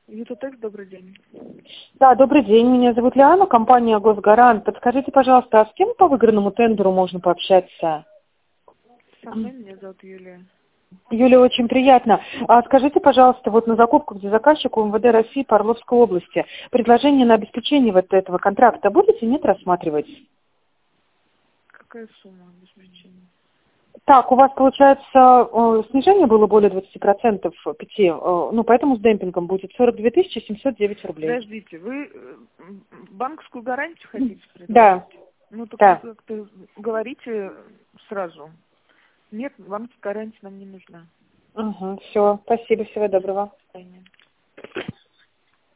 Ютотекс, добрый день. Да, добрый день. Меня зовут Лиана, компания «Госгарант». Подскажите, пожалуйста, а с кем по выигранному тендеру можно пообщаться? Со мной, меня зовут Юлия. Юлия, очень приятно. А скажите, пожалуйста, вот на закупку, где заказчик МВД России по Орловской области, предложение на обеспечение вот этого контракта будете, нет, рассматривать? Какая сумма обеспечения? Так, у вас, получается, снижение было более 20%, 5, ну, поэтому с демпингом будет 42 709 рублей. Подождите, вы банковскую гарантию хотите предложить? Да, Ну, так да. вы как-то говорите сразу. Нет, вам гарантия нам не нужна. Угу, все, спасибо, всего доброго. До свидания.